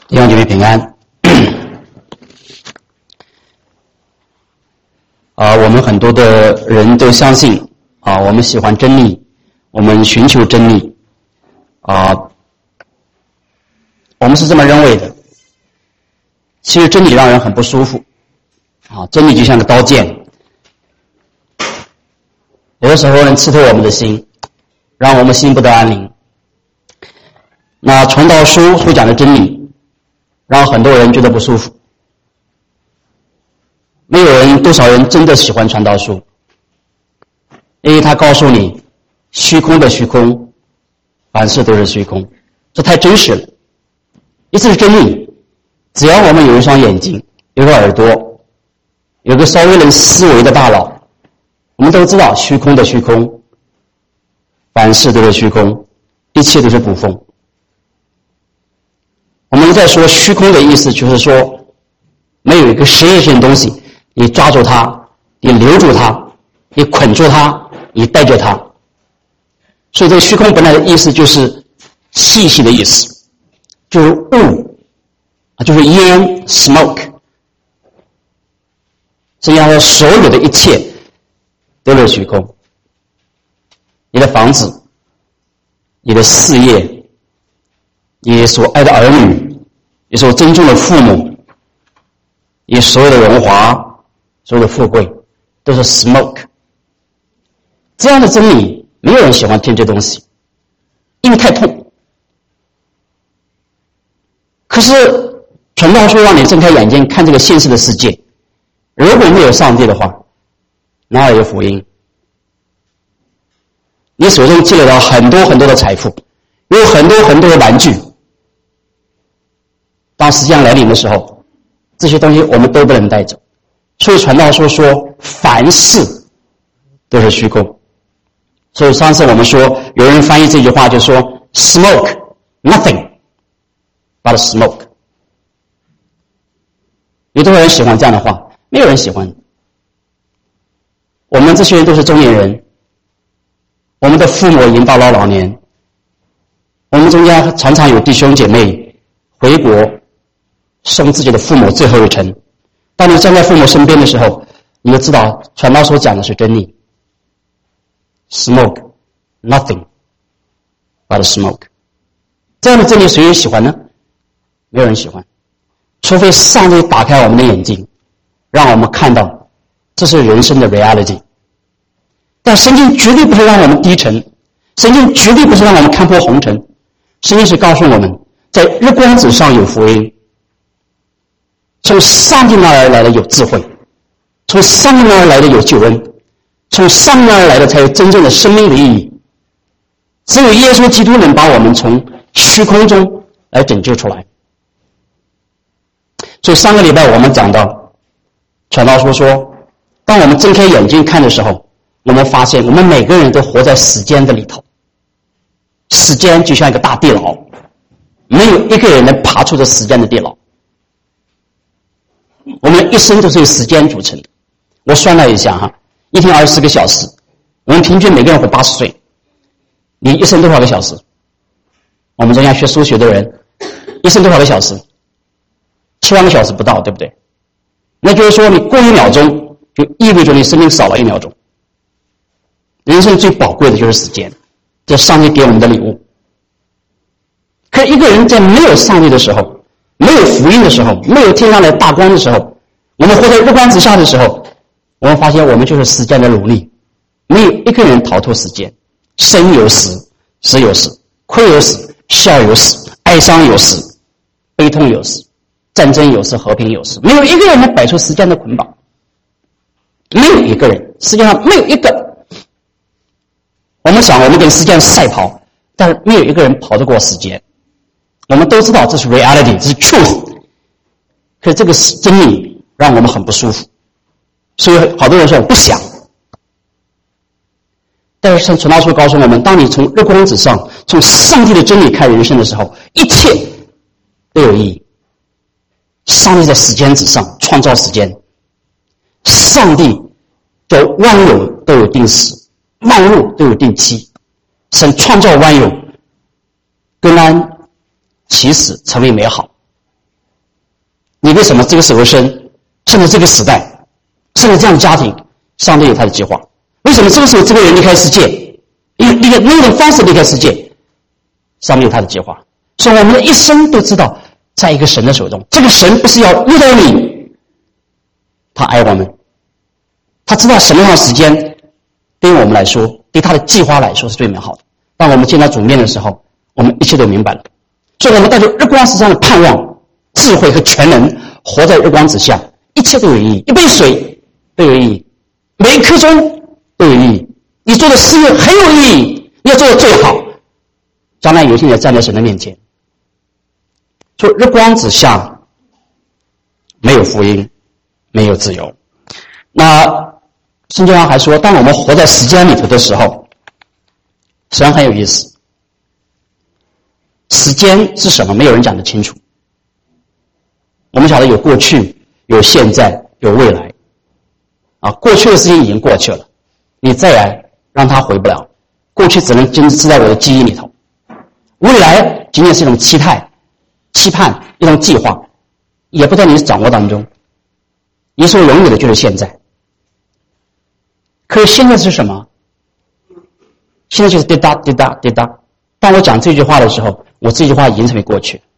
弟兄姐妹平安。我们很多的人都相信我们喜欢真理，我们寻求真理我们是这么认为的。其实真理让人很不舒服真理就像个刀剑，有的时候能刺透我们的心，让我们心不得安宁。那传道书所讲的真理让很多人觉得不舒服，没有多少人真的喜欢传道书，因为他告诉你虚空的虚空，凡事都是虚空，这太真实了。一次是真理，只要我们有一双眼睛，有个耳朵，有个稍微能思维的大脑，我们都知道虚空的虚空，凡事都是虚空，一切都是捕风。我们在说虚空的意思，就是说没有一个实验性的东西，你抓住它，你留住它，你捆住它，你带着它。所以这个虚空本来的意思就是气息的意思，就是雾就是烟 smoke。 实际上说所有的一切都是虚空，你的房子，你的事业，你所爱的儿女，你所尊重的父母，你所有的荣华，所有的富贵，都是 smoke。 这样的真理没有人喜欢听这东西，因为太痛。可是传道书让你睁开眼睛看这个现实的世界，如果没有上帝的话，哪有福音？你手中积累了很多很多的财富，有很多很多的玩具，当时间来临的时候，这些东西我们都不能带走。所以传道书说凡事都是虚空。所以上次我们说，有人翻译这句话就说 smoke nothing but smoke。 有多少人喜欢这样的话？没有人喜欢。我们这些人都是中年人，我们的父母已经到了老年，我们中间常常有弟兄姐妹回国送自己的父母最后一程。当你站在父母身边的时候，你就知道传道所讲的是真理。 Smoke nothing but smoke。 这样的真理谁喜欢呢？没有人喜欢，除非上帝打开我们的眼睛，让我们看到这是人生的 reality。 但圣经绝对不是让我们低沉，圣经绝对不是让我们看破红尘，圣经是告诉我们在日光之上有福音，从上帝那儿来的有智慧，从上帝那儿来的有救恩，从上帝那儿来的才有真正的生命的意义。只有耶稣基督能把我们从虚空中来拯救出来。所以上个礼拜我们讲到传道书说，当我们睁开眼睛看的时候，我们发现我们每个人都活在时间的里头，时间就像一个大地牢，没有一个人能爬出这时间的地牢。我们一生都是由时间组成的。我算了一下一天24个小时，我们平均每个人活80岁，你一生多少个小时？我们中间学数学的人一生多少个小时？7万个小时不到，对不对？那就是说你过1秒钟就意味着你生命少了1秒钟。人生最宝贵的就是时间，这是上帝给我们的礼物。可一个人在没有上帝的时候，没有福音的时候，没有天上的大光的时候，我们活在日光之下的时候，我们发现我们就是时间的奴隶，没有一个人逃脱时间。生有死，死有死，哭有死，笑有死，哀伤有死，悲痛有死，战争有死，和平有死，没有一个人能摆出时间的捆绑，没有一个人，世界上没有一个。我们想我们跟时间赛跑，但是没有一个人跑得过时间。我们都知道这是 reality， 这是 truth， 可是这个真理让我们很不舒服，所以好多人说我不想。但是像传道书告诉我们，当你从日光之上，从上帝的真理看人生的时候，一切都有意义。上帝在时间之上创造时间，上帝的万有都有定时，万物都有定期，神创造万有，更安其死成为美好， 你为什么这个时候生在这个时代，生在这样的家庭，上帝有他的计划。为什么这个时候这个人离开世界，一个那种方式离开世界，上帝有他的计划。所以我们的一生都知道，在一个神的手中，这个神不是要误导你，他爱我们，他知道什么样的时间对于我们来说，对他的计划来说是最美好的。当我们见到主面的时候，我们一切都明白了。所以我们带着日光之下的盼望、智慧和全能，活在日光之下，一切都有意义。一杯水都有意义，每一颗钟都有意义。你做的事业很有意义，你要做的最好，将来有一天要站在神的面前。说日光之下没有福音，没有自由。那圣经上还说，当我们活在时间里头的时候，实际上很有意思。时间是什么？没有人讲得清楚。我们晓得有过去，有现在，有未来。过去的事情已经过去了，你再来让它回不了。过去只能坚持在我的记忆里头，未来仅仅是一种期盼、一种计划，也不在你掌握当中。你所拥有的就是现在。可是现在是什么？现在就是滴答滴答滴答。当我讲这句话的时候，我这句话已经成为过去。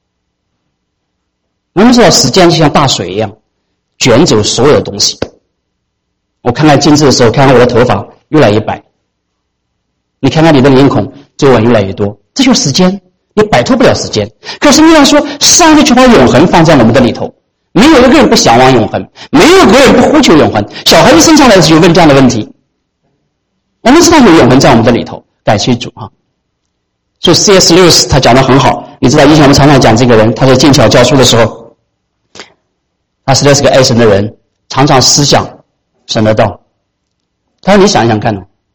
我们知道时间就像大水一样，卷走所有的东西。我看看镜子的时候，看看我的头发越来越白，你看看你的脸孔皱纹越来越多，这就是时间，你摆脱不了时间。可是你要说，上帝却把永恒放在我们的里头，没有一个人不向往永恒，没有一个人不呼求永恒。小孩子生下来就问这样的问题，我们知道有永恒在我们的里头，感谢主啊！所以 C.S. Lewis 他讲得很好，你知道以前我们常常讲这个人，他在剑桥教书的时候，他实在是个爱神的人，常常思想神的道。他说你想想看，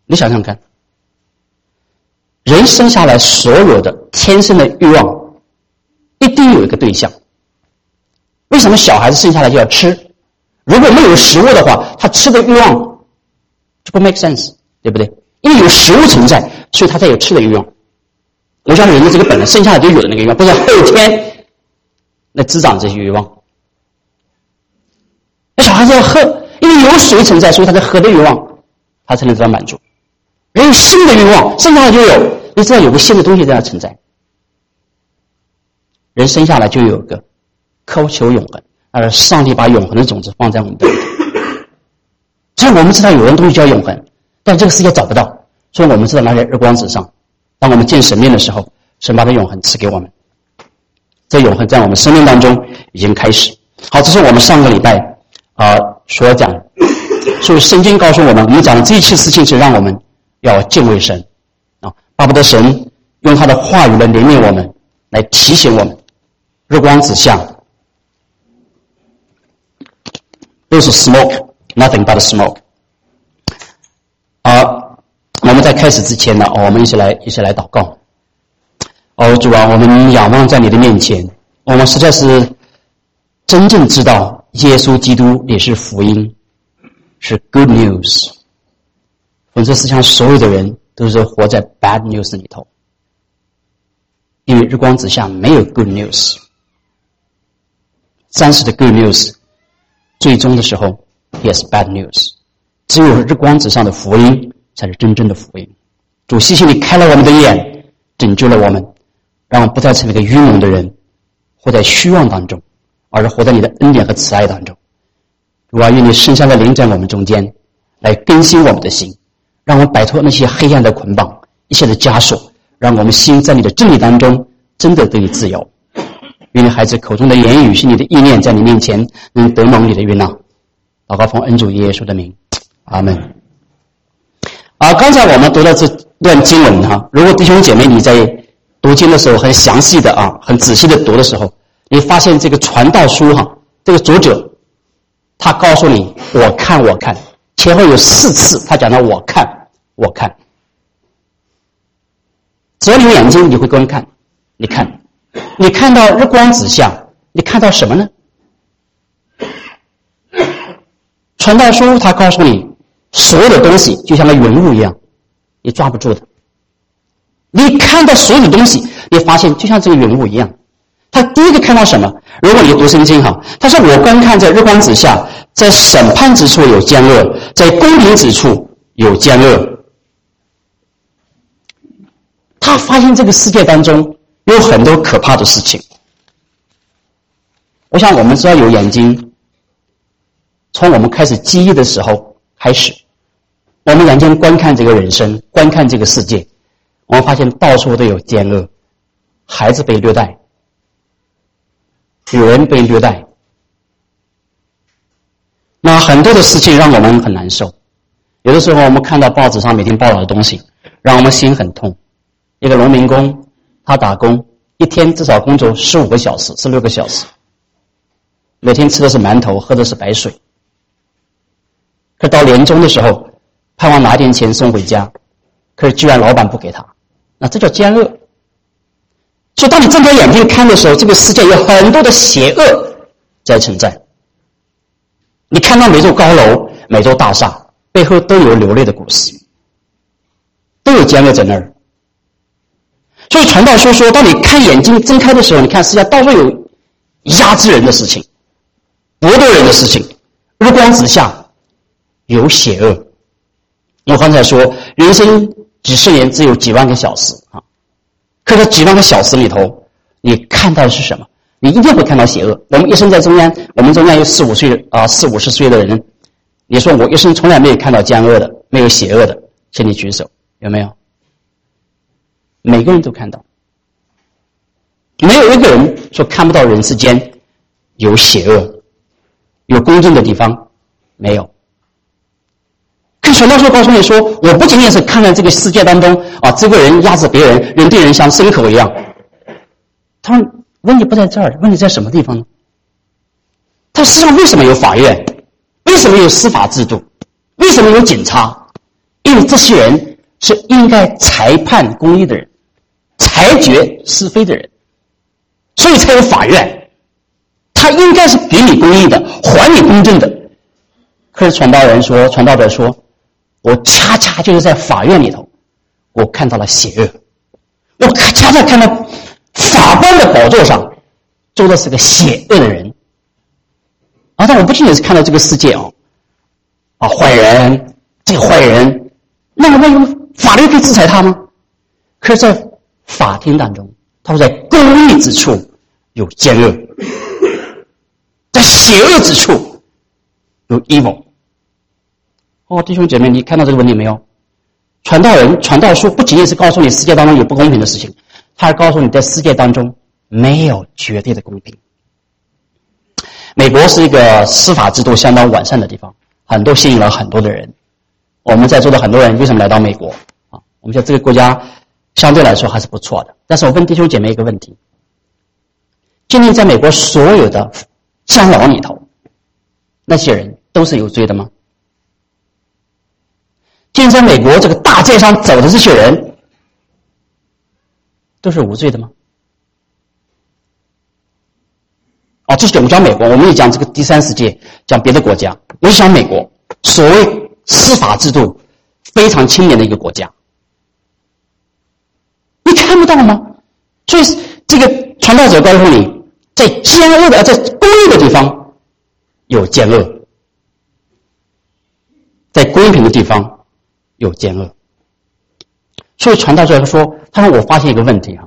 人生下来所有的天生的欲望一定有一个对象。为什么小孩子生下来就要吃？如果没有食物的话，他吃的欲望就不 make sense， 对不对？因为有食物存在，所以他才有吃的欲望。我想人的这个本能生下来就有的那个欲望，不是后天来滋长这些欲望。那小孩子要喝，因为有水存在，所以他在喝的欲望他才能得到满足。人有性的欲望生下来就有，你知道有个新的东西在那存在。人生下来就有个渴求永恒，而上帝把永恒的种子放在我们的里头。所以我们知道有人东西叫永恒，但这个世界找不到，所以我们知道那在日光之上。当我们见神面的时候，神把这永恒赐给我们，这永恒在我们生命当中已经开始。好，这是我们上个礼拜所讲的。所以圣经告诉我们讲的这一切事情是让我们要敬畏神巴不得神用他的话语来怜悯我们，来提醒我们，日光之下都是 smoke， nothing but smoke。我们在开始之前呢，我们一起来祷告。主啊，我们仰望在你的面前，我们实在是真正知道耶稣基督也是福音，是 good news。否则世上所有的人都是活在 bad news 里头，因为日光之下没有 good news。暂时的 good news， 最终的时候也是 bad news。只有日光之上的福音才是真正的福音。主谢谢你开了我们的眼，拯救了我们，让我们不再成为一个愚蒙的人，活在虚妄当中，而是活在你的恩典和慈爱当中。主啊，愿你圣善的灵在我们中间，来更新我们的心，让我们摆脱那些黑暗的捆绑，一切的枷锁，让我们心在你的真理当中真的得以自由。愿你孩子口中的言语，心里的意念，在你面前能得蒙你的悦纳。祷告奉恩主耶稣的名，阿门。刚才我们读了这段经文如果弟兄姐妹你在读经的时候很详细的很仔细的读的时候，你发现这个传道书这个作者他告诉你我看，前后有4次他讲到我看。只要你有眼睛你会观看，你看到日光之下，你看到什么呢？传道书他告诉你所有的东西就像个云雾一样，你抓不住的。你看到所有的东西，你发现就像这个云雾一样， 他第一个看到什么？如果你读圣经哈，他说我观看在日光之下，在审判之处有奸恶，在公平之处有奸恶。他发现这个世界当中有很多可怕的事情。我想我们知道有眼睛，从我们开始记忆的时候开始，我们眼睛观看这个人生，观看这个世界，我们发现到处都有奸恶，孩子被虐待，有人被虐待，那很多的事情让我们很难受。有的时候我们看到报纸上每天报道的东西，让我们心很痛。一个农民工，他打工，一天至少工作15个小时、16个小时，每天吃的是馒头，喝的是白水。可到年终的时候，盼望拿点钱送回家，可是居然老板不给他，那这叫奸恶。所以当你睁开眼睛看的时候，这个世界有很多的邪恶在存在。你看到每座高楼、每座大厦背后都有流泪的故事，都有奸恶在那儿。所以传道书说，当你看眼睛睁开的时候，你看世界到处有压制人的事情，剥夺人的事情，日光之下有邪恶。我刚才说人生几十年只有几万个小时啊，可是几万个小时里头，你看到的是什么？你一定会看到邪恶。我们一生在中间，我们中间有40、50岁的人，你说我一生从来没有看到奸恶的，没有邪恶的，请你举手，有没有？每个人都看到，没有一个人说看不到人世间有邪恶、有公正的地方，没有。可传道书告诉你说，我不仅仅是看看这个世界当中啊，这个人压制别人，人对人像牲口一样。他说问题不在这儿，问题在什么地方呢？他世上为什么有法院？为什么有司法制度？为什么有警察？因为这些人是应该裁判公义的人，裁决是非的人，所以才有法院。他应该是给你公义的，还你公正的。可是传道者说，我恰恰就是在法院里头，我看到了邪恶。我恰恰看到法官的宝座上坐的是个邪恶的人。但我不仅仅是看到这个世界坏人，这个坏人，那么法律可以制裁他吗？可是在法庭当中，他说在公义之处有奸恶，在邪恶之处有 evil。弟兄姐妹，你看到这个问题没有？传道书不仅仅是告诉你世界当中有不公平的事情，他还告诉你在世界当中没有绝对的公平。美国是一个司法制度相当完善的地方，很多吸引了很多的人。我们在座的很多人为什么来到美国我们觉得这个国家相对来说还是不错的。但是我问弟兄姐妹一个问题，今天在美国所有的监牢里头，那些人都是有罪的吗？今天在美国这个大街上走的这些人都是无罪的吗？这是我们讲美国，我们也讲这个第三世界，讲别的国家。我是讲美国，所谓司法制度非常清廉的一个国家，你看不到吗？所以这个传道者告诉你，在奸恶的，在公义的地方有奸恶，在公平的地方有奸恶。所以传道者说，他说我发现一个问题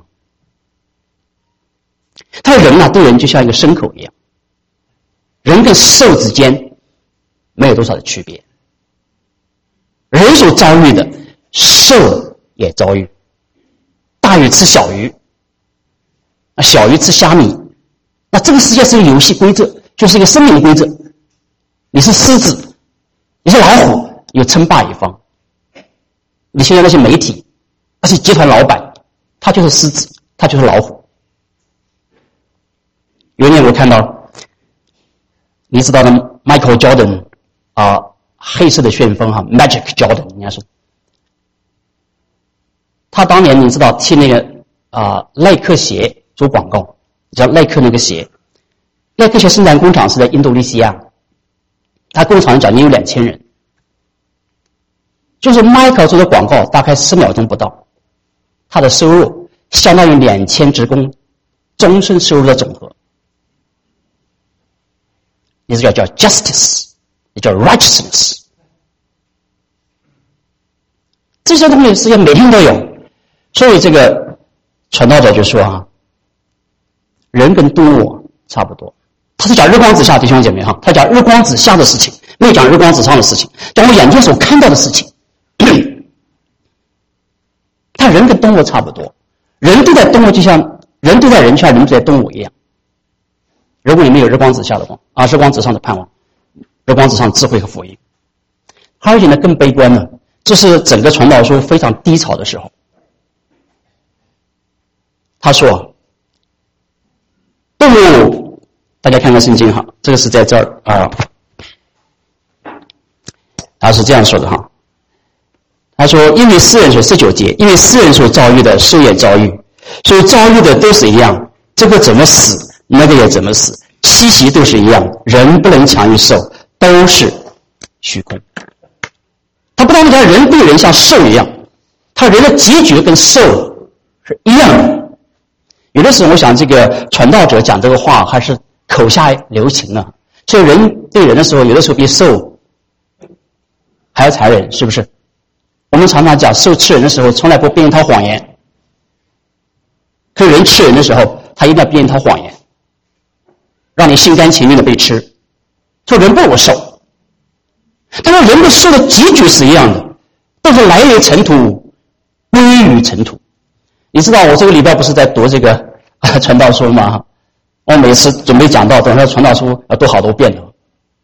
他说人对人就像一个牲口一样，人跟兽之间没有多少的区别，人所遭遇的兽也遭遇。大鱼吃小鱼，小鱼吃虾米，那这个世界是一个游戏规则，就是一个生命的规则。你是狮子，你是老虎，有称霸一方。你现在那些媒体，那些集团老板，他就是狮子，他就是老虎。有一年我看到，你知道的 Michael Jordan 黑色的旋风Magic Jordan 人家说，他当年你知道替那个耐克鞋做广告，叫耐克那个鞋，耐克鞋生产工厂是在印度尼西亚，他工厂将近有2000人，就是 Michael 做的广告大概10秒钟不到，他的收入相当于2000职工终身收入的总和。也叫 justice， 也叫 righteousness。这些东西世界每天都有，所以这个传道者就说啊，人跟动物差不多。他是讲日光之下，弟兄姐妹哈，他讲日光之下的事情，没有讲日光之上的事情，讲我眼睛所看到的事情。他人跟动物差不多，人对待动物就像人对待人，就像人对待动物一样。如果你没有日光之下的光啊，日光之上的盼望，日光之上智慧和福音。还有一点呢，更悲观呢，这是整个传道书非常低潮的时候。他说，动物，大家看看圣经哈，这个是在这儿啊，他是这样说的哈。他说，因为世人所19节，因为世人所遭遇的，兽也遭遇，所以遭遇的都是一样，这个怎么死，那个也怎么死，七夕都是一样，人不能强于兽，都是虚空。他不但讲人对人像兽一样，他人的结局跟兽是一样的。有的时候我想这个传道者讲这个话还是口下留情呢，所以人对人的时候，有的时候比兽还要残忍，是不是？我们常常讲兽吃人的时候从来不编一套谎言，可是人吃人的时候他一定要编一套谎言，让你心甘情愿的被吃，说人不如兽。但是人跟兽的结局是一样的，都是来于尘土，归于尘土。你知道我这个礼拜不是在读这个传道书吗？我每次准备讲道，等下传道书要读好多遍了。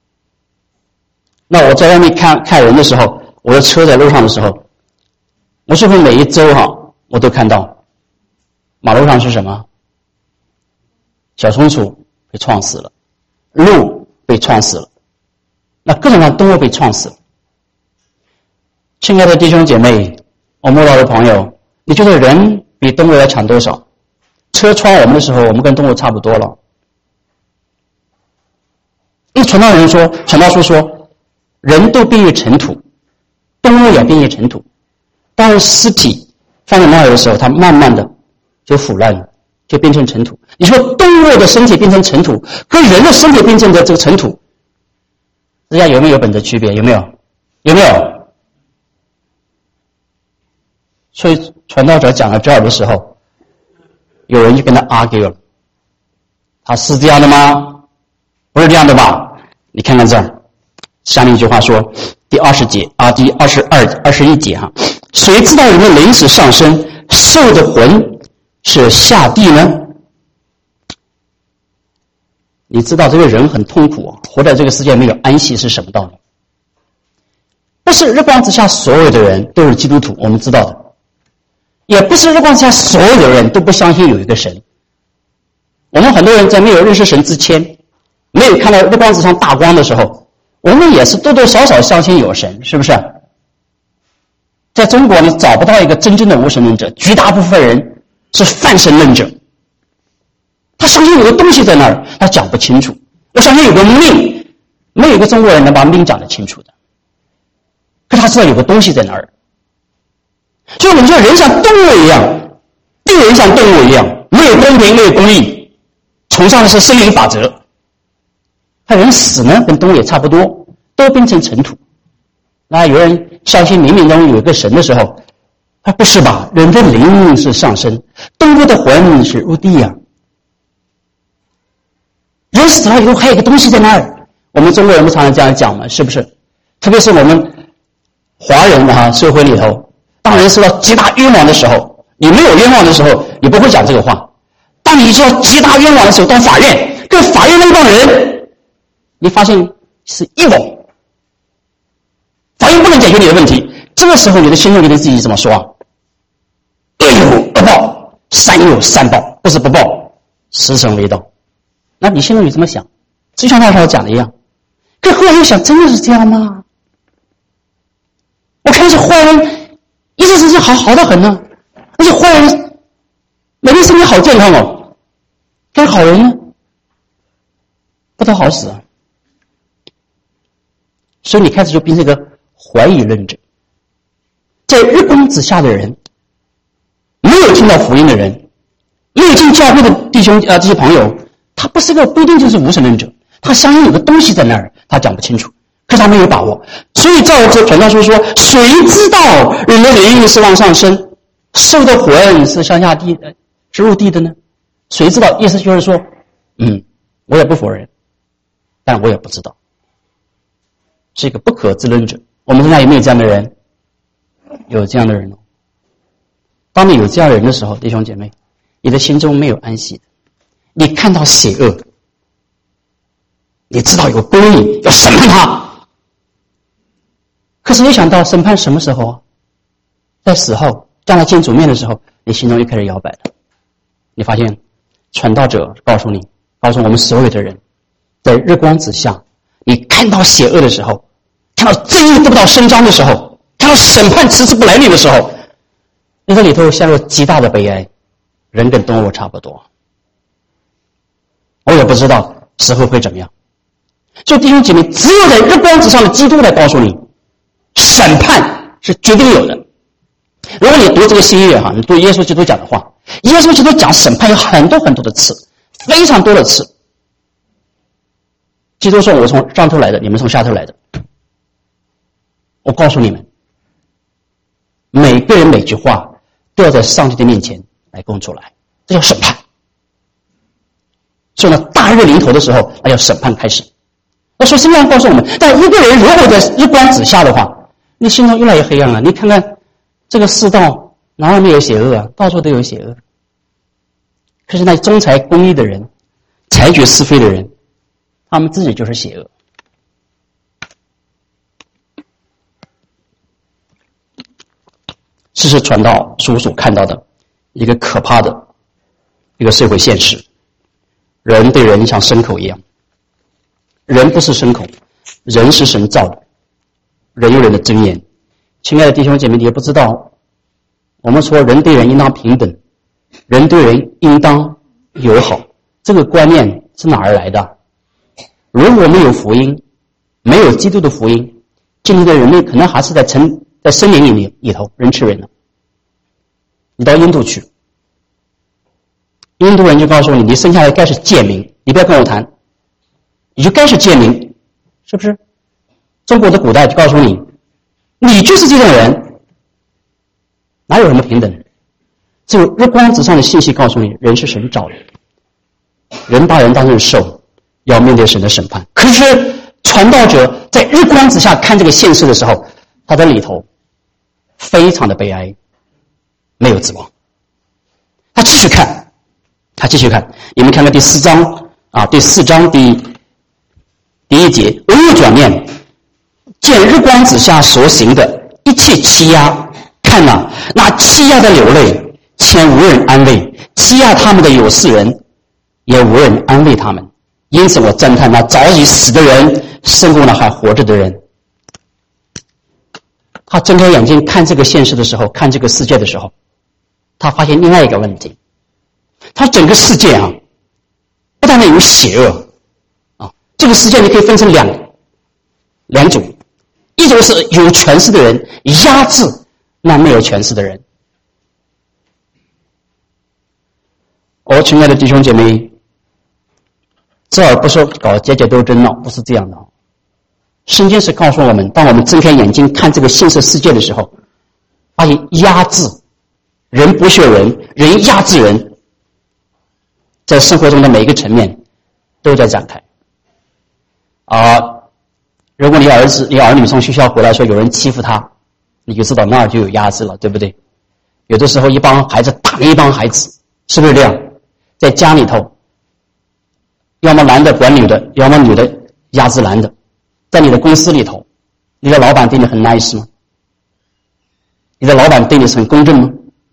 那我在外面看人的时候，我的车在路上的时候，我是不是每一周我都看到马路上是什么？小松鼠被撞死了，鹿被撞死了，那各种各样的动物被撞死了。亲爱的弟兄姐妹，我慕道的朋友，你觉得人比动物要强多少？车撞我们的时候，我们跟动物差不多了。因为传道书说，人都变于尘土，动物也变于尘土。当尸体放在那里的时候，它慢慢的就腐烂了，就变成尘土。你说动物的身体变成尘土，跟人的身体变成的这个尘土，之间有没有本质区别？有没有？有没有？所以传道者讲到这儿的时候，有人就跟他 argue 了，他是这样的吗？不是这样的吧？你看看这儿，下面一句话说，第20节啊，第21节哈，谁知道人的灵是上升，兽的魂是下地呢？你知道这个人很痛苦活在这个世界没有安息是什么道理？不是日光之下所有的人都是基督徒，我们知道的。也不是日光之下所有的人都不相信有一个神。我们很多人在没有认识神之前，没有看到日光之上大光的时候，我们也是多多少少相信有神，是不是？在中国你找不到一个真正的无神论者，绝大部分人是泛神论者。他相信有个东西在那儿，他讲不清楚。我相信有个命，没有一个中国人能把命讲得清楚的。可他知道有个东西在那儿。所以我们说人像动物一样，对人像动物一样，没有公平，没有公义，崇尚的是生命法则。他人死呢，跟动物也差不多，都变成尘土。那有人相信冥冥中有一个神的时候，他不是吧？人的灵是上升，动物的魂是入地啊。人死了以后还有一个东西在那儿，我们中国人不常常这样讲吗？是不是？特别是我们华人社会里头，当人受到极大冤枉的时候，你没有冤枉的时候，你不会讲这个话。当你受到极大冤枉的时候，到法院跟法院那帮人，你发现是evil，法院不能解决你的问题。这个时候你的心中你对自己怎么说啊？恶有恶报，善有善报，不是不报，时辰未到。那你心中你怎么想？就像那时候讲的一样。可后来又想，真的是这样吗？我看这坏人一直是好得很呢，而且坏人每天身体好健康哦，但是好人呢，不得好死啊。所以你开始就变成一个怀疑论者。在日光之下的人，没有听到福音的人， 没有进教会的弟兄这些朋友，他不一定就是无神论者，他相信有个东西在那儿，他讲不清楚，可是他没有把握。所以照着传道书说，谁知道人的灵是往上升，兽的魂是向下地是入地的呢？谁知道？意思就是说，我也不否认，但我也不知道，是一个不可知论者。我们现在有没有这样的人？有这样的人哦。当你有这样的人的时候，弟兄姐妹，你的心中没有安息的。你看到邪恶，你知道有公义，要审判他。可是你想到审判什么时候啊？在死后，将来见主面的时候，你心中又开始摇摆了。你发现传道者告诉我们所有的人，在日光之下，你看到邪恶的时候，看到正义得不到伸张的时候，看到审判迟迟不来临的时候，你在里头陷入极大的悲哀。人跟动物差不多，我也不知道时候会怎么样。所以弟兄姐妹，只有在日光之上的基督来告诉你，审判是绝对有的。如果你读这个新约你读耶稣基督讲的话，耶稣基督讲审判有很多很多的次，非常多的次。基督说，我从上头来的，你们从下头来的。我告诉你们，每个人每句话都要在上帝的面前来供出来，这叫审判。所以呢，大日临头的时候，那叫审判开始。那说圣经上告诉我们，但一个人如果在日光之下的话，你心中越来越黑暗了。你看看这个世道，哪里没有邪恶啊？到处都有邪恶。可是那忠裁公义的人，裁决是非的人，他们自己就是邪恶。这是传道书所看到的一个可怕的一个社会现实。人对人像牲口一样，人不是牲口，人是神造的，人有人的尊严。亲爱的弟兄姐妹，你也不知道，我们说人对人应当平等，人对人应当友好，这个观念是哪儿来的？如果没有福音，没有基督的福音，今天的人类可能还是在森林里头人吃人呢。你到印度去，印度人就告诉你，你生下来该是贱民，你不要跟我谈，你就该是贱民，是不是？中国的古代就告诉你，你就是这种人，哪有什么平等？只有日光之上的信息告诉你，人是神造的，人把人当成兽，要面对神的审判。可是传道者在日光之下看这个现实的时候，他在里头非常的悲哀，没有指望。他继续看，你们看看第4章第4章第1节，我又转念，见日光之下所行的一切欺压，看那欺压的流泪，且无人安慰，欺压他们的有事人，也无人安慰他们。因此我赞叹那早已死的人胜过那还活着的人。他睁开眼睛看这个现实的时候，看这个世界的时候，他发现另外一个问题，他整个世界不但有邪恶这个世界你可以分成两种，一种是有权势的人压制那没有权势的人。亲爱的弟兄姐妹，这儿不是搞阶级斗争不是这样的。圣经是告诉我们，当我们睁开眼睛看这个现实世界的时候，发现压制人剥削人压制人，在生活中的每一个层面都在展开。如果你儿女从学校回来说有人欺负他，你就知道那儿就有压制了，对不对？有的时候一帮孩子打一帮孩子，是不是这样？在家里头，要么男的管女的，要么女的压制男的。在你的公司里头，你的老板对你很 nice 吗？你的老板对你是很公正吗？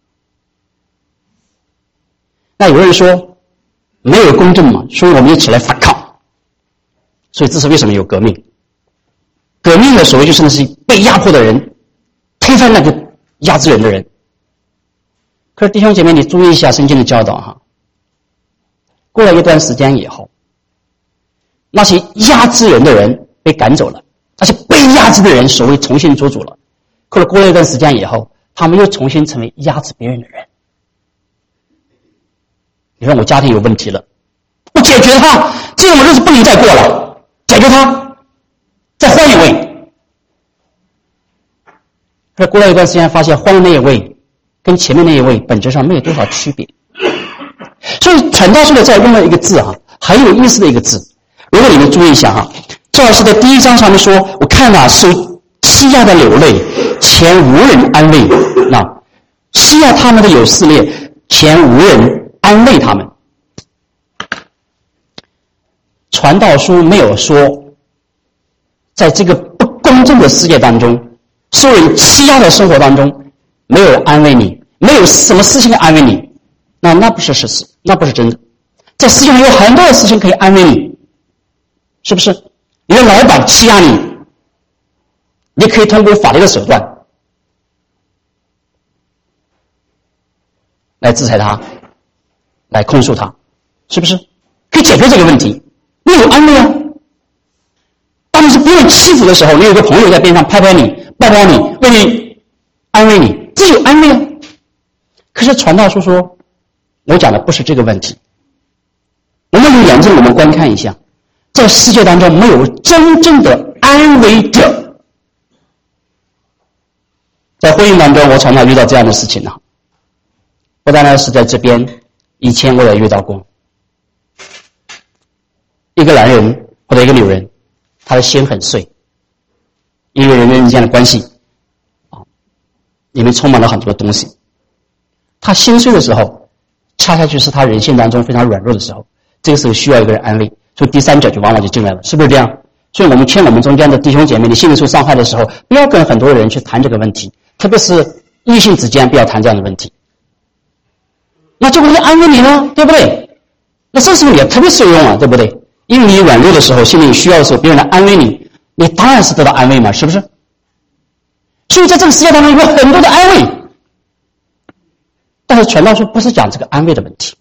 那有人说没有公正嘛，所以我们一起来反抗。所以这是为什么有革命？革命的所谓就是那些被压迫的人推翻那个压制人的人。可是弟兄姐妹，你注意一下圣经的教导过了一段时间以后，那些压制人的人被赶走了，那些被压制的人所谓重新做主了。过了一段时间以后，他们又重新成为压制别人的人。 你说我家庭有问题了，我解决它，这种日子不能再过了，解决它，再换一位。可是过了一段时间，发现换的那一位跟前面那一位本质上没有多少区别。所以传道书的这用了一个字很有意思的一个字。如果你们注意一下这儿是在第1章上面说，我看了受欺压的流泪，前无人安慰。欺压他们的有撕裂，前无人安慰他们。传道书没有说，在这个不公正的世界当中，受人欺压的生活当中，没有人安慰你，没有什么事情安慰你，那不是事实，那不是真的。在世界上有很多的事情可以安慰你，是不是？你的老板欺压你，你可以通过法律的手段来制裁他，来控诉他，是不是？可以解决这个问题。你有安慰啊。当你是不用欺负的时候，你有个朋友在边上拍拍你，抱抱你，为你安慰你，这有安慰啊。可是传道书说，我讲的不是这个问题。我们用眼睛我们观看一下，在世界当中没有真正的安慰者。在婚姻当中，我常常遇到这样的事情不单是在这边，以前我也遇到过。一个男人或者一个女人，他的心很碎，因为人跟人之间的关系里面充满了很多东西。他心碎的时候，恰恰就是他人性当中非常软弱的时候，这个时候需要一个人安慰，所以第三者就往往就进来了，是不是这样？所以我们劝我们中间的弟兄姐妹，你心里受伤害的时候，不要跟很多人去谈这个问题，特别是异性之间不要谈这样的问题。那就会安慰你了，对不对？那这时候也特别受用对不对？因为你软弱的时候，心里需要的时候，别人来安慰你，你当然是得到安慰嘛，是不是？所以在这个世界当中有很多的安慰，但是传道书不是讲这个安慰的问题，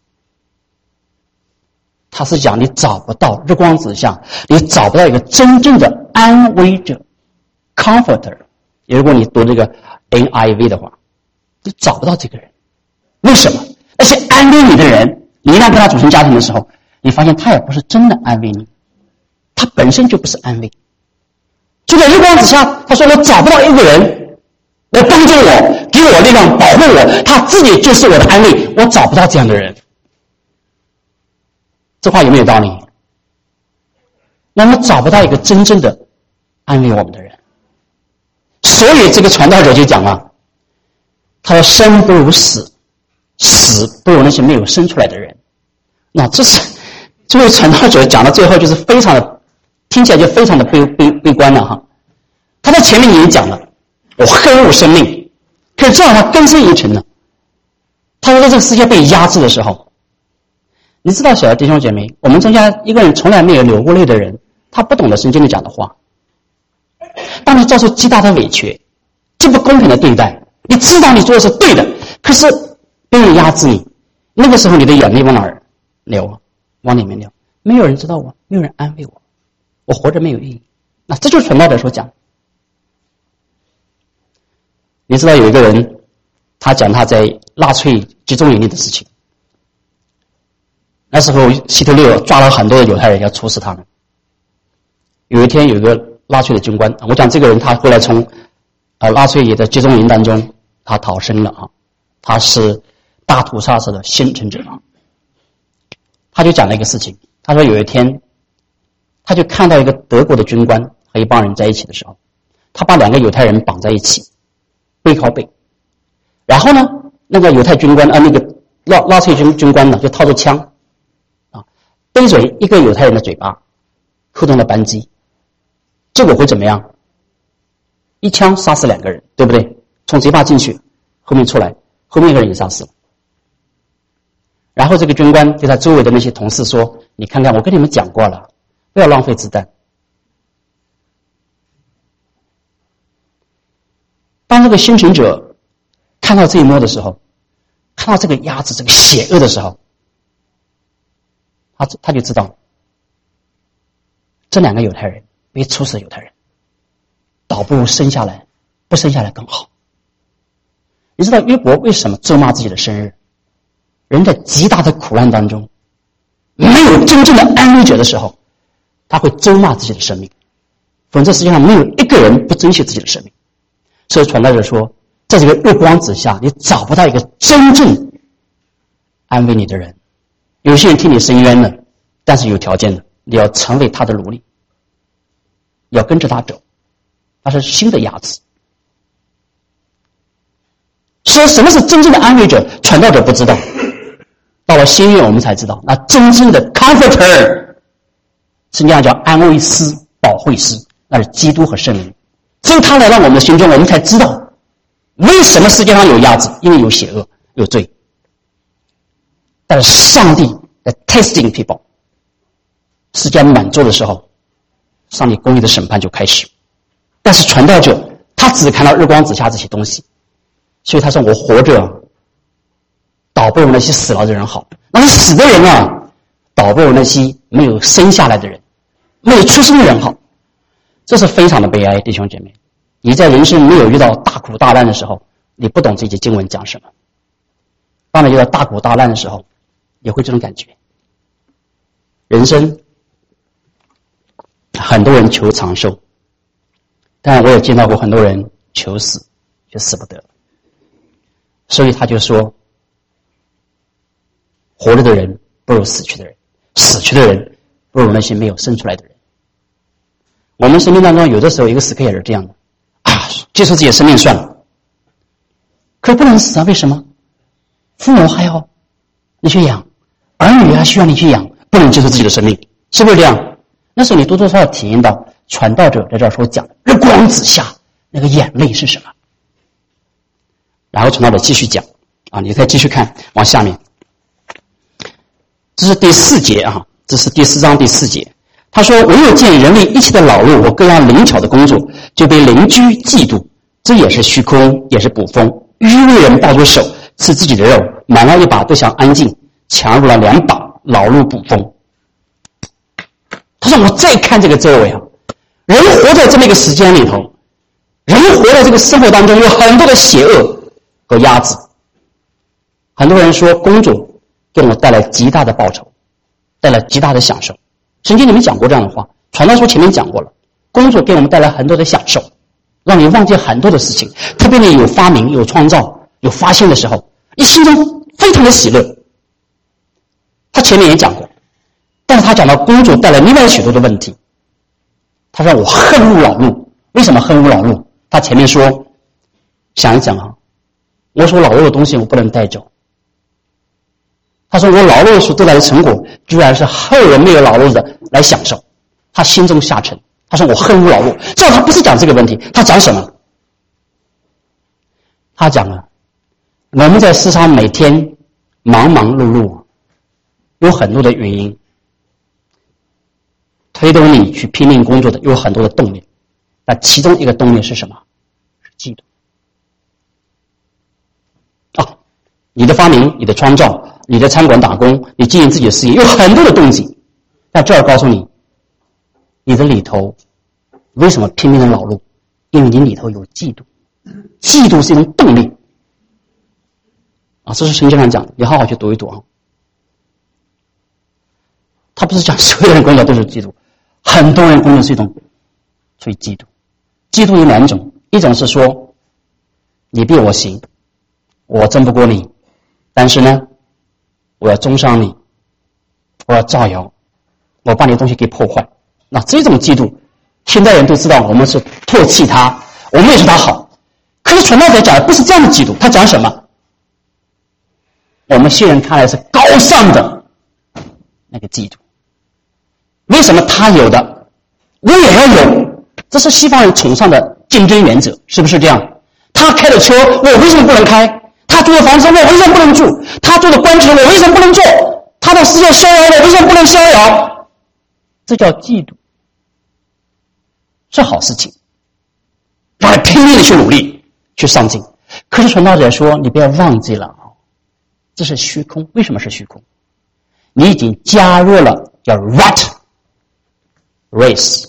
他是讲你找不到日光之下，你找不到一个真正的安慰者 comforter。 如果你读这个 NIV 的话，你找不到这个人。为什么？那些安慰你的人，你一旦跟他组成家庭的时候，你发现他也不是真的安慰你，他本身就不是安慰。就在日光之下，他说我找不到一个人来帮助我，给我力量，保护我，他自己就是我的安慰，我找不到这样的人。这话有没有道理？我们找不到一个真正的安慰我们的人。所以这个传道者就讲他说生不如死，死不如那些没有生出来的人。那这位传道者讲到最后就是非常的，听起来就非常的悲观了他在前面已经讲了，我恨恶生命，可是这样他根深于尘了。他说在这个世界被压制的时候，你知道小的弟兄姐妹，我们中间一个人从来没有流过泪的人，他不懂得圣经里讲的话。当你遭受极大的委屈，极不公平的对待，你知道你做的是对的，可是别人压制你，那个时候你的眼泪往哪儿流？往里面流。没有人知道我，没有人安慰我，我活着没有意义。那这就是传道者所讲。你知道有一个人，他讲他在纳粹集中营里的事情。那时候希特勒抓了很多的犹太人要处死他们。有一天有一个纳粹的军官，我讲这个人他后来从纳粹的集中营当中他逃生了他是大屠杀式的幸存者他就讲了一个事情，他说有一天他就看到一个德国的军官和一帮人在一起的时候，他把2个犹太人绑在一起，背靠背，然后呢那个犹太军官那个纳粹军官呢就掏着枪对准一个犹太人的嘴巴，扣动了扳机，结果会怎么样？一枪杀死2个人，对不对？从嘴巴进去，后面出来，后面一个人也杀死了。然后这个军官对他周围的那些同事说，你看看我跟你们讲过了，不要浪费子弹。当这个幸存者看到这一幕的时候，看到这个压制，这个邪恶的时候，他就知道这2个犹太人被处死的犹太人倒不如生下来，不生下来更好。你知道约伯为什么咒骂自己的生日？ 人在极大的苦难当中，没有真正的安慰者的时候，他会咒骂自己的生命。否则世界上没有一个人不珍惜自己的生命。所以传道者说，在这个日光之下，你找不到一个真正安慰你的人。有些人替你伸冤了，但是有条件的，你要成为他的奴隶，要跟着他走，他是新的鸭子。所以什么是真正的安慰者，传道者不知道，到了新约我们才知道，那真正的 comforter 实际上叫安慰师、保惠师，那是基督和圣灵。只有他来到我们的心中，我们才知道为什么世界上有鸭子，因为有邪恶有罪。但是上帝在 testing people， 世界满足的时候，上帝公义的审判就开始。但是传道者他只看到日光之下这些东西，所以他说我活着倒不如那些死了的人好。那些死的人啊，倒不如那些没有生下来的人，没有出生的人好。这是非常的悲哀，弟兄姐妹。你在人生没有遇到大苦大难的时候，你不懂这节经文讲什么。当你遇到大苦大难的时候，也会这种感觉。人生很多人求长寿，但我也见到过很多人求死却死不得。所以他就说，活着的人不如死去的人，死去的人不如那些没有生出来的人。我们生命当中有的时候一个时刻也是这样的啊，结束自己的生命算了，可是不能死啊，为什么？父母还要你去养，儿女还需要你去养，不能结束自己的生命，是不是这样？那时候你多多少少体验到传道者在这儿所讲日光之下那个眼泪是什么。然后传道者继续讲啊，你再继续看往下面，这是第4节啊，这是第4章第4节。他说，唯有见人类一切的劳碌和各样灵巧的工作，就被邻居嫉妒，这也是虚空，也是捕风。愚昧人抱住手吃自己的肉，满了一把不想安静，强入了2把，劳碌捕风。他说我再看这个周围啊，人活在这么一个时间里头，人活在这个生活当中有很多的邪恶和压制。很多人说工作给我们带来极大的报酬，带来极大的享受。圣经里面讲过这样的话，传道书前面讲过了，工作给我们带来很多的享受，让你忘记很多的事情。特别你有发明、有创造、有发现的时候，你心中非常的喜乐。他前面也讲过，但是他讲到工作带来另外许多的问题。他说我恨恶劳碌，为什么恨恶劳碌？他前面说，想一想啊，我所劳碌的东西我不能带走。他说我劳碌所得来的成果居然是后人没有劳碌的来享受，他心中下沉。他说我恨恶劳碌。这样他不是讲这个问题，他讲什么？他讲了我们在世上每天忙忙碌碌，有很多的原因推动你去拼命工作的，有很多的动力。那其中一个动力是什么？是嫉妒。你的发明，你的创造，你的餐馆打工，你经营自己的事业，有很多的动机。但这儿告诉你，你的里头为什么拼命的劳碌？因为你里头有嫉妒，嫉妒是一种动力啊，这是圣经上讲的，你好好去读一读啊。他不是讲所有人工作都是嫉妒，很多人工作是一种属于嫉妒。嫉妒有2种，一种是说你比我行，我争不过你，但是呢我要中伤你，我要造谣，我把你的东西给破坏。那这种嫉妒现代人都知道，我们是唾弃他，我们也说他好。可是传道者讲的不是这样的嫉妒，他讲什么？我们新人看来是高尚的那个嫉妒。为什么他有的我也要有？这是西方人崇尚的竞争原则，是不是这样？他开的车我为什么不能开？他住的房子我为什么不能住？他做的官职我为什么不能做？他到世界逍遥我为什么不能逍遥？这叫嫉妒，是好事情，让他拼命的去努力去上进。可是传道者说你不要忘记了，这是虚空。为什么是虚空？你已经加入了叫 rat race。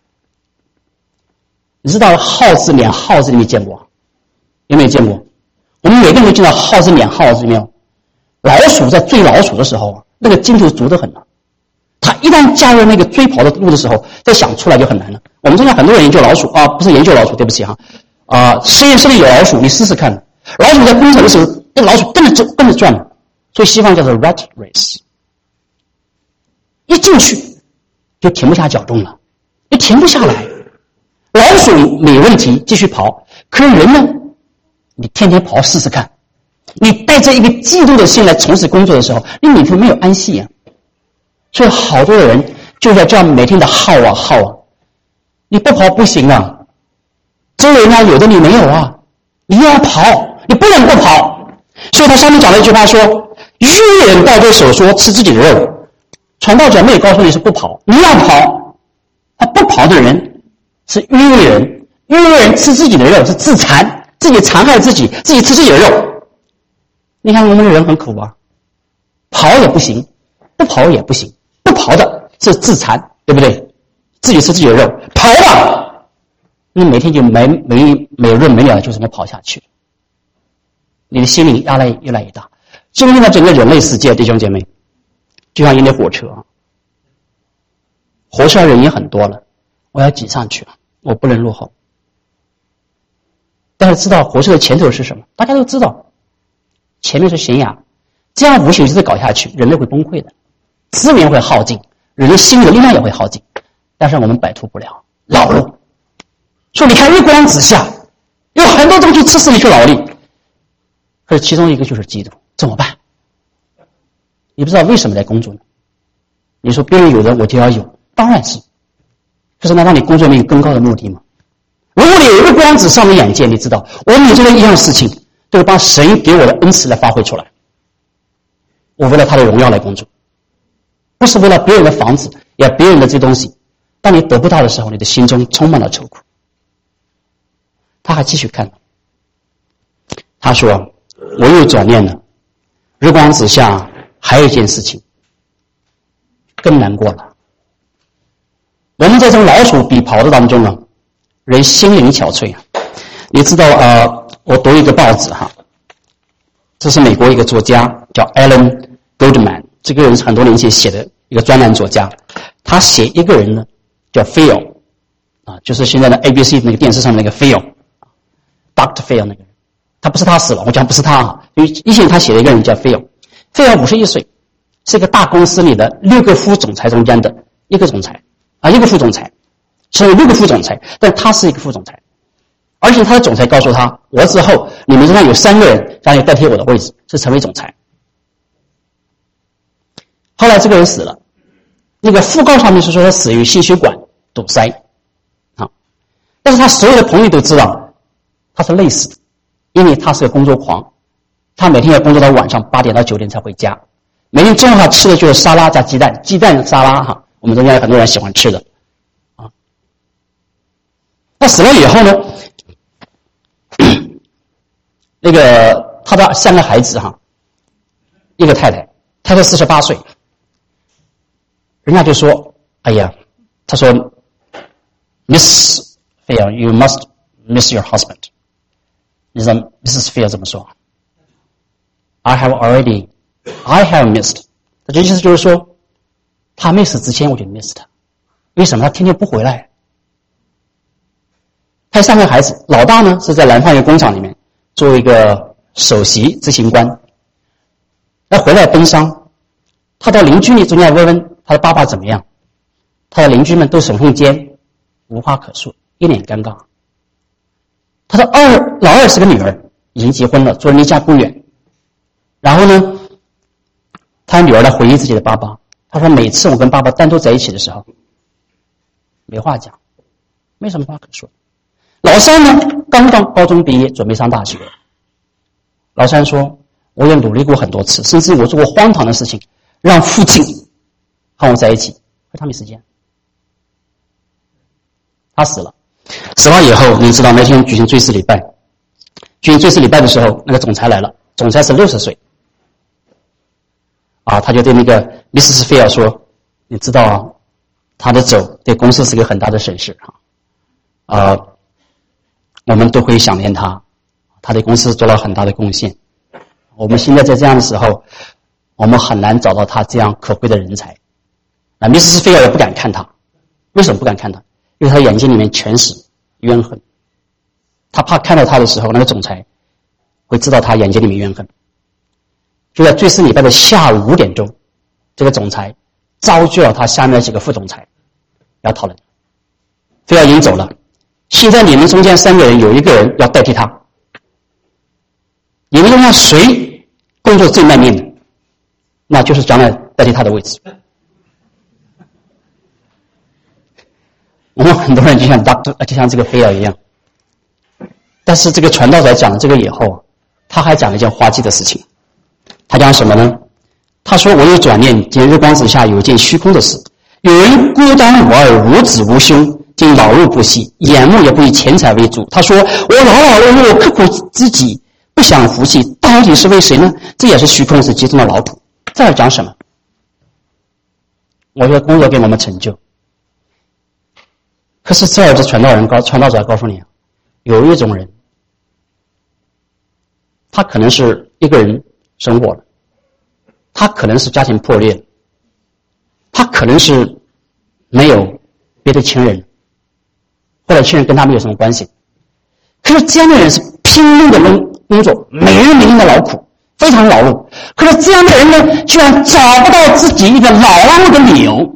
你知道耗子脸耗子你没见过？有没有见过？我们每个人都见到耗子脸耗子没有？ 老鼠在追老鼠的时候，那个劲头足得很了。它一旦加入那个追跑的路的时候，再想出来就很难了。我们中间很多人研究老鼠啊，不是研究老鼠，对不起哈，实验室里有老鼠，你试试看，老鼠在工程的时候，那个老鼠跟着转，所以西方叫做 rat race， 一进去就停不下脚动了，就停不下来。老鼠没问题，继续跑，可是人呢，你天天跑试试看，你带着一个嫉妒的心来从事工作的时候，你里头没有安息啊。所以好多的人就在这样每天的耗啊，你不跑不行啊，周围呢有的你没有啊，你要跑，你不能不跑。所以他上面讲了一句话说，愚人抱着手说吃自己的肉，传道者没有告诉你是不跑，你要跑。他不跑的人是愚人，愚人吃自己的肉是自残，自己残害自己，自己吃自己的肉。你看我们的人很苦啊，跑也不行，不跑也不行，不跑的是自残，对不对？自己吃自己的肉，跑吧，你每天就没日没了，就这么跑下去，你的心灵压力越来越大。今天的整个人类世界，弟兄姐妹，就像一列火车啊，火车上人也很多了，我要挤上去了，我不能落后。但是知道火车的前头是什么？大家都知道，前面是悬崖，这样无休止的搞下去，人类会崩溃的，资源会耗尽，人的心理的力量也会耗尽，但是我们摆脱不了劳碌。所以你看日光之下有很多东西刺激你去劳力，可是其中一个就是嫉妒，怎么办？你不知道为什么在工作呢？你说别人有的我就要有，当然是，可是难道你工作没有更高的目的吗？如果你有日光之上的眼界，你知道我每做的一样事情都是把神给我的恩赐来发挥出来，我为了他的荣耀来工作，不是为了别人的房子，也别人的这东西。当你得不到的时候，你的心中充满了愁苦。他还继续看，他说我又转念了，日光之下还有一件事情更难过了。我们在这种老鼠比跑的当中啊，人心灵憔悴啊。你知道我读一个报纸哈，这是美国一个作家叫 Alan Goldman， 这个人是很多年前写的一个专栏作家。他写一个人呢叫 Phil 啊，就是现在的 ABC 那个电视上的那个 Phil，Dr. Phil 那个人，他不是他死了，我讲不是他啊，因为以前他写了一个人叫 Phil 51岁，是一个大公司里的6个副总裁中间的一个总裁啊，一个副总裁，是有6个副总裁，但他是一个副总裁，而且他的总裁告诉他，我之后你们身上有3个人将来代替我的位置，是成为总裁。后来这个人死了，那个讣告上面是说他死于心血管堵塞啊，但是他所有的朋友都知道他是累死的，因为他是个工作狂，他每天要工作到晚上8点到9点才回家，每天中午他吃的就是沙拉加鸡蛋，鸡蛋沙拉哈，我们中间有很多人喜欢吃的啊。他死了以后呢，那个他的3个孩子哈，一个太太48岁，人家就说，哎呀，他说 Miss Phil you must miss your husband。 你知道 Mrs. Phil 怎么说？ I have missed。 他这意思就是说他没死之前我就 miss 他，为什么？他天天不回来。他有3个孩子，老大呢是在南方一个工厂里面做一个首席执行官，他回来奔丧，他到邻居里中间问问他的爸爸怎么样，他的邻居们都耸耸肩，无话可说，一脸尴尬。他的老二是个女儿，已经结婚了，住离家不远。然后呢，他女儿来回忆自己的爸爸，他说每次我跟爸爸单独在一起的时候，没话讲，没什么话可说。老三呢，刚刚高中毕业，准备上大学。老三说，我也努力过很多次，甚至我做过荒唐的事情，让父亲和我在一起，可他没时间。他死了以后，你知道那天举行追思礼拜，举行追思礼拜的时候，那个总裁来了，总裁是60岁啊，他就对那个 Mrs. Phil 说，你知道啊，他的走对公司是个很大的损失我们都会想念他，他对公司做了很大的贡献， 我们现在在这样的时候，我们很难找到他这样可贵的人才。米斯菲尔也不敢看他，为什么不敢看他？因为他眼睛里面全是怨恨，他怕看到他的时候，那个总裁会知道他眼睛里面怨恨。就在最次礼拜的下午5点钟，这个总裁召集了他下面的几个副总裁要讨论。菲尔已经走了，现在你们中间3个人有1个人要代替他，你们中间谁工作最卖命的，那就是将来代替他的位置。我们很多人就像这个菲尔一样，但是这个传道者讲了这个以后，他还讲了一件滑稽的事情。他讲什么呢？他说：“我有转念，见日光之下有一件虚空的事，有人孤单无二，无子无兄，竟劳碌不息，眼目也不以钱财为主。他说：我劳劳碌碌，刻苦自己，不想福气，到底是为谁呢？这也是虚空，是其中的劳苦。”这儿讲什么？我觉得工作给我们成就。可是这儿的传道者告诉你，有一种人，他可能是一个人生活了，他可能是家庭破裂了，他可能是没有别的亲人，或者亲人跟他没有什么关系。可是这样的人是拼命的工作，每日每夜的劳苦，非常劳碌。可是这样的人呢，居然找不到自己一个劳碌的理由。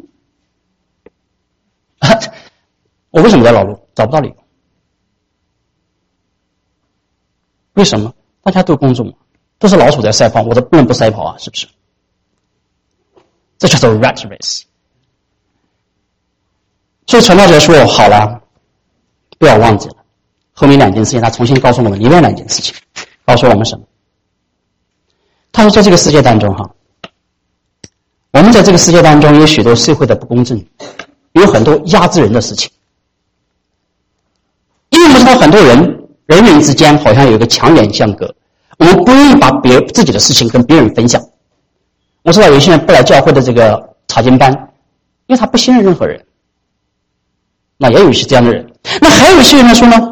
我为什么在劳碌？找不到理由。为什么？大家都工作嘛，都是老鼠在赛跑，我都不能不赛跑啊，是不是？这叫做 rat race。所以传道者说：“好了，不要忘记了。”后面2件事情，他重新告诉我们另外2件事情，告诉我们什么？他说，在这个世界当中，我们在这个世界当中有许多社会的不公正，有很多压制人的事情。因为我们知道很多人人之间好像有一个强眼相隔，我们不愿意把自己的事情跟别人分享。我知道有些人不来教会的这个查经班，因为他不信任任何人。那也有一些这样的人。那还有一些人来说呢，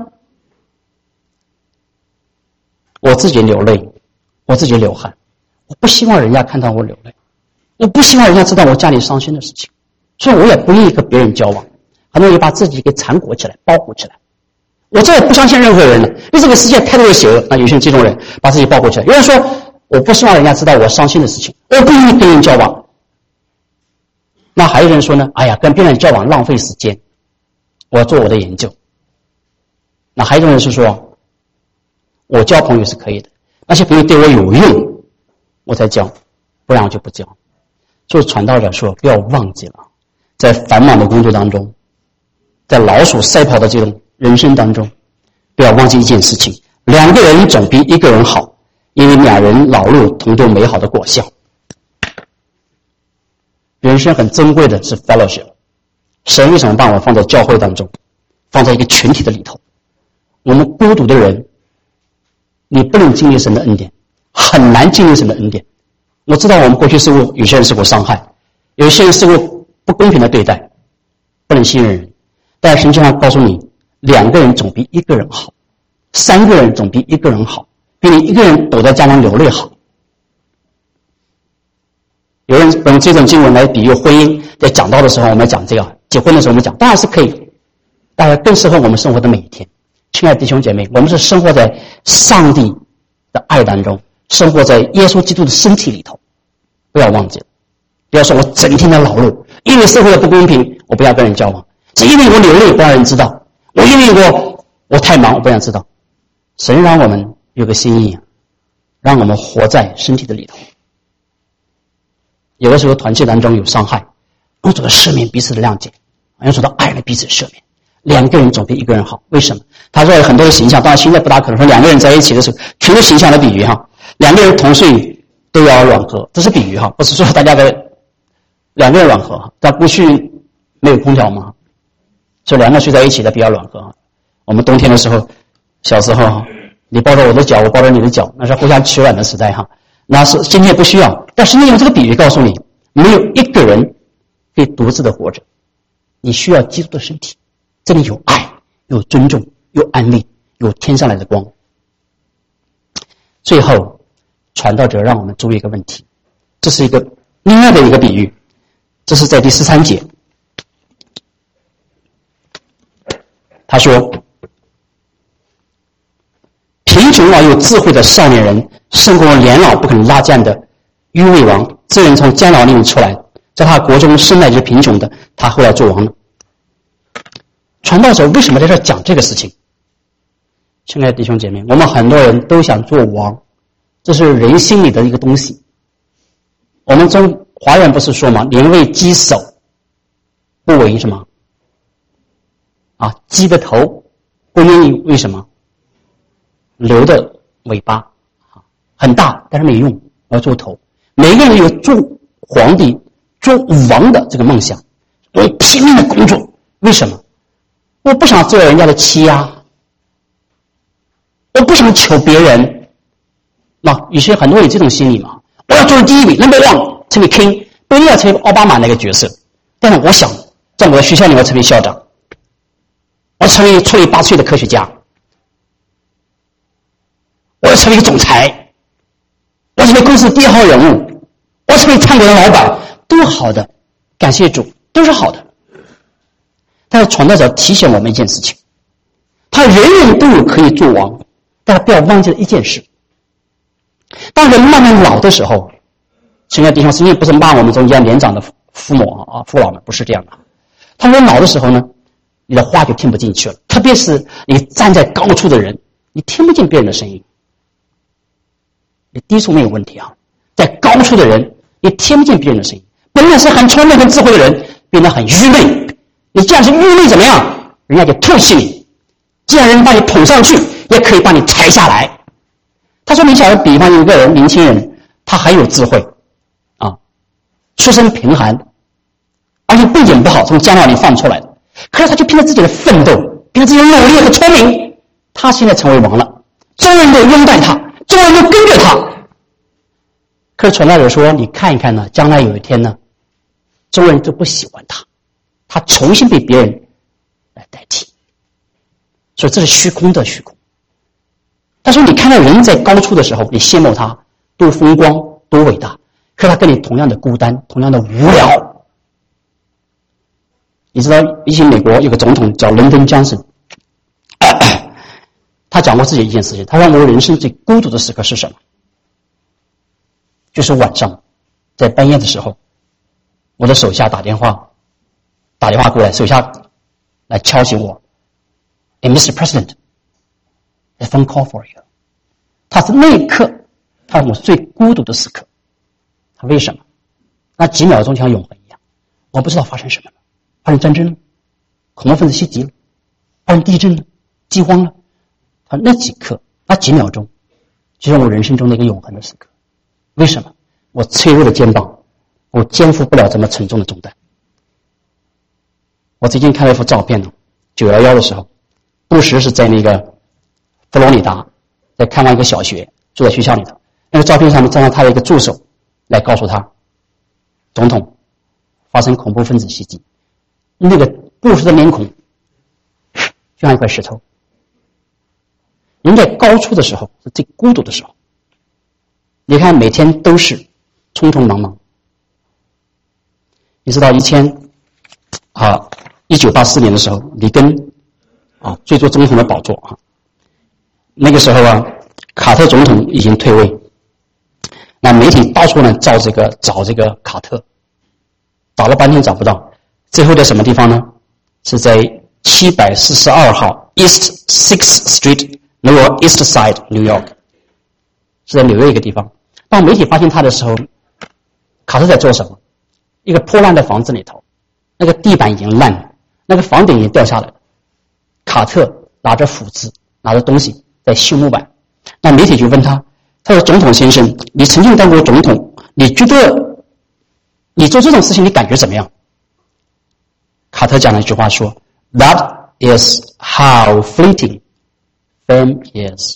我自己流泪，我自己流汗，我不希望人家看到我流泪，我不希望人家知道我家里伤心的事情，所以我也不愿意跟别人交往，很多人把自己给缠裹起来，包裹起来。我再也不相信任何人了，因为这个世界太多的邪恶。那有些这种人把自己包裹起来。有人说，我不希望人家知道我伤心的事情，我不愿意跟人交往。那还有人说呢，哎呀，跟别人交往浪费时间，我要做我的研究。那还有一种人是说，我交朋友是可以的，那些朋友对我有用，我才交，不然我就不交。所以传道者说，不要忘记了，在繁忙的工作当中，在老鼠赛跑的这种人生当中，不要忘记一件事情：2个人总比1个人好，因为2人劳碌同得美好的果效。人生很珍贵的是 fellowship。神为什么把我们放在教会当中，放在一个群体的里头？我们孤独的人，你不能经历神的恩典，很难经历神的恩典。我知道我们过去有些人受过伤害，有些人受过不公平的对待，不能信任人。但是神经上告诉你，2个人总比1个人好，3个人总比1个人好，比你1个人躲在家中流泪好。有人用这种经文来比喻婚姻，在讲道的时候我们讲这个，结婚的时候我们讲，当然是可以，当然更适合我们生活的每一天。亲爱的弟兄姐妹，我们是生活在上帝的爱当中，生活在耶稣基督的身体里头，不要忘记了。不要说我整天的劳碌，因为社会的不公平，我不要跟人交往，是因为我流泪不让人知道，因为我太忙，我不想知道。神让我们有个心意，让我们活在身体的里头。有的时候团契当中有伤害，用主的赦免彼此的谅解，用主的爱来彼此赦免。2个人总比1个人好，为什么？他说有很多的形象，当然现在不大可能说2个人在一起的时候全是形象的比喻2个人同睡都要软和，这是比喻不是说大家的2个人软和，但过去没有空调嘛，所以2个睡在一起的比较软和。我们冬天的时候，小时候你抱着我的脚，我抱着你的脚，那是互相取暖的时代那是今天不需要，但是用这个比喻告诉你，没有1个人可以独自的活着，你需要基督的身体，这里有爱，有尊重，有安利，有天上来的光。最后传道者让我们注意一个问题，这是一个另外的一个比喻，这是在第13节。他说，贫穷而有智慧的少年人胜过年老不肯拉架的愚昧王。这人从监牢里面出来，在他国中生来就贫穷的，他后来做王了。传道者为什么在这讲这个事情？亲爱的弟兄姐妹，我们很多人都想做王，这是人心里的一个东西。我们中华人不是说吗？宁为鸡首，不为什么？鸡的头，不愿意为什么？牛的尾巴，很大，但是没用，我要做头。每个人有做皇帝、做王的这个梦想，我拼命的工作。为什么？我不想做人家的欺压，我不想求别人。有些很多人有这种心理嘛，我要做第一位 ，number one， 成为 king， 不一定要成为奥巴马那个角色。但是我想在我的学校里面成为校长，我成为出类拔萃的科学家，我要成为一个总裁，我成为公司第一号人物，我成为餐馆的老板，都好的，感谢主，都是好的。但是传道者提醒我们一件事情，他人人都有可以做王，但是不要忘记了一件事，当人慢慢老的时候，亲爱的弟兄，圣经不是骂我们中间年长的父母父老们，不是这样的。他说老的时候呢，你的话就听不进去了，特别是你站在高处的人，你听不进别人的声音。你低处没有问题在高处的人，你听不进别人的声音。本来是很聪明、很智慧的人，变得很愚昧。你既然是愚昧，怎么样？人家就唾弃你。既然人把你捧上去，也可以把你抬下来。他说：“你想比方有一个人，年轻人，他很有智慧出身贫寒，而且背景不好，从监牢里放出来的。可是他就凭着自己的奋斗，凭着自己的努力和聪明，他现在成为王了，众人都拥戴他，众人都跟着他。可是传道者说，你看一看呢，将来有一天呢，众人都不喜欢他，他重新被别人来代替。所以这是虚空的虚空。他说你看到人在高处的时候，你羡慕他多风光多伟大，可是他跟你同样的孤单，同样的无聊。你知道以前美国有个总统叫伦敦江森，他讲过自己一件事情，他说我人生最孤独的时刻是什么？就是晚上在半夜的时候，我的手下打电话过来，手下来敲醒我， Mr. President, a phone call for you。 他是那一刻，他是我最孤独的时刻。他为什么？那几秒钟就像永恒一样，我不知道发生什么了，发生战争了，恐怖分子袭击了，发生地震了，饥荒了。他那几刻，那几秒钟，就像我人生中的一个永恒的时刻。为什么？我脆弱的肩膀，我肩负不了这么沉重的重担。我最近看了一幅照片呢，911的时候，布什是在那个佛罗里达，在看望一个小学，住在学校里头。那个照片上面站上他的一个助手，来告诉他，总统发生恐怖分子袭击。那个布什的脸孔就像一块石头。人在高处的时候是最孤独的时候。你看每天都是匆匆忙忙。你知道1984年的时候，里根追逐总统的宝座那个时候卡特总统已经退位，那媒体到处呢找这个卡特，找了半天找不到，最后在什么地方呢？是在742号 East 6th Street Lower East Side New York， 是在纽约一个地方。当媒体发现他的时候，卡特在做什么？一个破烂的房子里头，那个地板已经烂了，那个房顶已经掉下来了，卡特拿着斧子，拿着东西在修木板。那媒体就问他，他说：“总统先生，你曾经当过总统，你觉得你做这种事情你感觉怎么样？”卡特讲了一句话说 ：“That is how fleeting fame is。”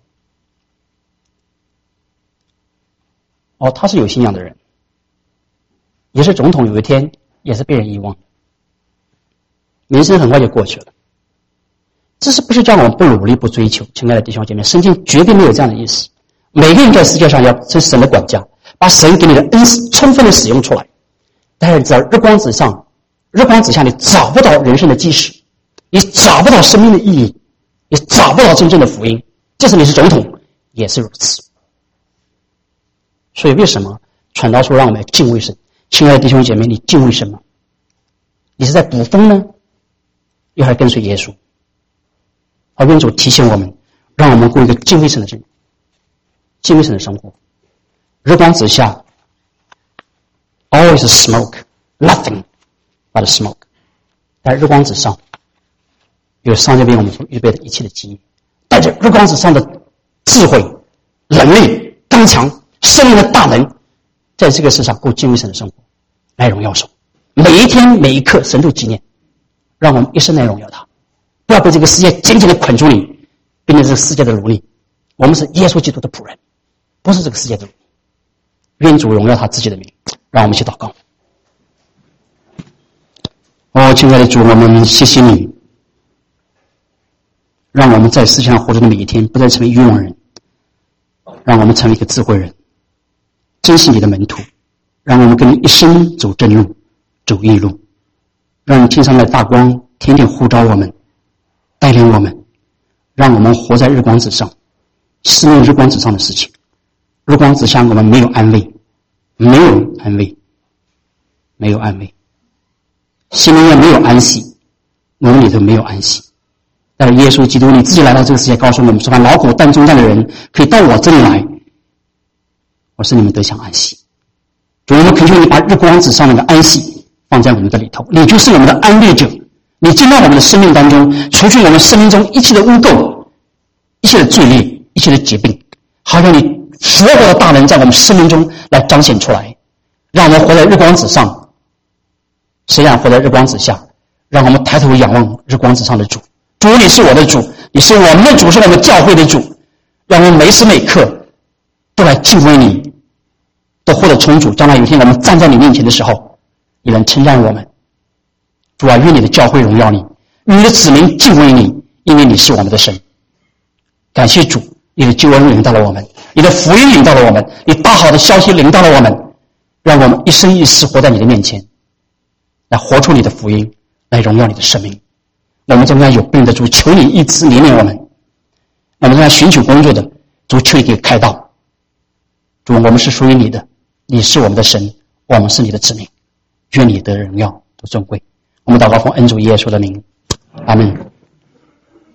他是有信仰的人，也是总统，有一天也是被人遗忘，人生很快就过去了。这是不是叫我们不努力不追求？亲爱的弟兄姐妹，圣经绝对没有这样的意思。 每个人在世界上要是神的管家，把神给你的恩赐充分的使用出来。但是在日光之下你找不到人生的基石，你找不到生命的意义，你找不到真正的福音。即使你是总统也是如此。所以为什么传道书让我们敬畏神？亲爱的弟兄姐妹，你敬畏神吗？你是在捕风呢，又还跟随耶稣？而愿主提醒我们，让我们过一个敬畏神的人，敬畏神的生活。日光之下 always smoke, nothing but smoke。 在日光之上有上帝为我们所预备的一切的基业，带着日光之上的智慧、能力、刚强、生命的大能，在这个世上过敬畏神的生活，来荣耀神。每一天每一刻神都纪念，让我们一生来荣耀他。不要被这个世界紧紧的捆住你，变成这个世界的奴隶。我们是耶稣基督的仆人，不是这个世界的奴隶。愿主荣耀他自己的名。让我们一起祷告。亲爱的主，我们谢谢你，让我们在世界上活着的每一天不再成为愚妄人，让我们成为一个智慧人，珍惜你的门徒，让我们跟你一生走正路，走义路，让天上的大光天天呼召我们，带领我们，让我们活在日光之上，思念日光之上的事情。日光之下我们没有安慰，没有安慰，没有安慰，心里面没有安息，我们里头没有安息。但是耶稣基督你自己来到这个世界，告诉我们说，凡劳苦担重担的人可以到我这里来，我使你们得享安息。主，我们恳求你把日光之上的安息放在我们的里头，你就是我们的安慰者，你进到我们的生命当中，除去我们生命中一切的污垢，一切的罪孽，一切的疾病，好让你复活的大能在我们生命中来彰显出来，让我们活在日光之上。谁想活在日光之下？让我们抬头仰望日光之上的主。主，你是我的主，你是我们的主，是我们教会的主。让我们每时每刻都来敬畏你，都获得充足。将来有一天我们站在你面前的时候，你能称赞我们。主啊，愿你的教会荣耀你，愿你的子民敬畏你，因为你是我们的神。感谢主，你的救恩领到了我们，你的福音领到了我们，你大好的消息领到了我们，让我们一生一世活在你的面前，来活出你的福音，来荣耀你的生命。我们中间有病的主，求你医治怜悯我们；我们中间寻求工作的主，求你给开道。主，我们是属于你的，你是我们的神，我们是你的子民，愿你得荣耀得尊贵。我们祷告奉恩主耶稣的名，阿们。